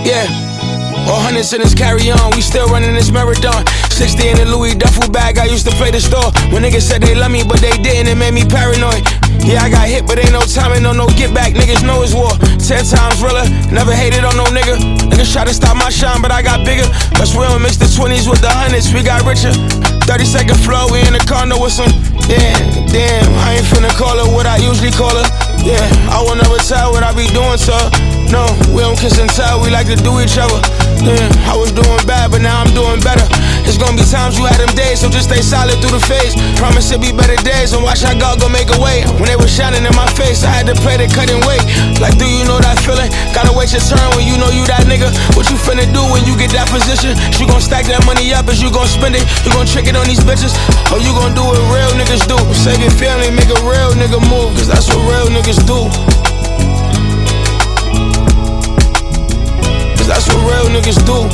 Yeah. All hundreds in this carry on, we still running this marathon. 60 in the Louis duffel bag, I used to play the store. When niggas said they love me, but they didn't, it made me paranoid. Yeah, I got hit, but ain't no timing, no get back. Niggas know it's war. 10 times realer, never hated on no nigga. Niggas try to stop my shine, but I got bigger. Cause we don't mix the 20s with the hundreds, we got richer. 30-second flow, we in the condo with some. Damn, I ain't finna call her what I usually call her. Yeah, I will never tell what I be doing to her. No, we don't kiss and tell, we like to do each other. Yeah, I was doing bad, but now I'm doing better. It's gonna be times you had them days, so just stay solid through the phase. Promise it'll be better days, and watch how God gon' make a way. When they was shining in my face, I had to play the cut and wait. Like, do you know that feeling? Gotta wait your turn when you know you that nigga. What you finna do when you get that position? You gon' stack that money up, as you gon' spend it? You gon' trick it on these bitches? Or you gon' do what real niggas do? Save your family, make a real nigga move, cause that's what real niggas do. That's what real niggas do.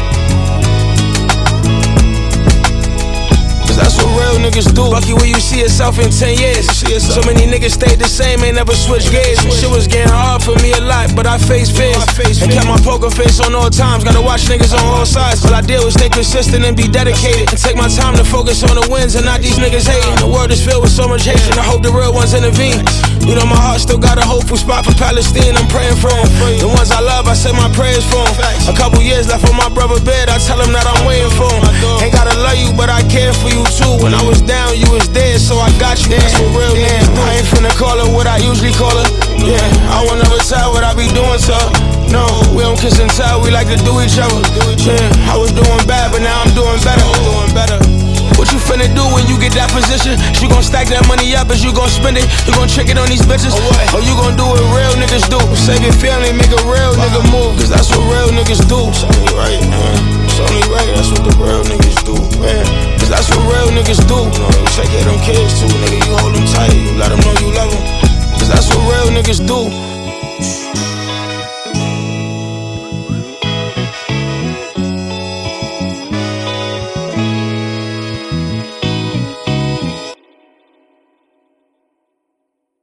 That's what real niggas do. Fuck you where you see yourself in 10 years. So many niggas stayed the same, ain't never switched gears. Shit was getting hard for me a lot, but I faced fears. And kept my poker face on all times. Gotta watch niggas on all sides. All I did was stay consistent and be dedicated. And take my time to focus on the wins and not these niggas hating. The world is filled with so much hate, and I hope the real ones intervene. You know my heart still got a hopeful spot for Palestine. I'm praying for them. The ones I love, I say my prayers for them. A couple years left on my brother bed, I tell him that I'm waiting for him. Ain't gotta love you, but I care for you too. When I was down, you was there, so I got you. That's what real niggas do. I ain't finna call her what I usually call her. Yeah, I will never tell what I be doing to her. No, we don't kiss and tell, we like to do each other. Yeah, I was doing bad, but now I'm doing better. What you finna do when you get that position? You gon' stack that money up, as you gon' spend it? You gon' trick it on these bitches? Or you gon' do what real niggas do? Save your family, make a real nigga move, cause that's what real niggas do. Right, man.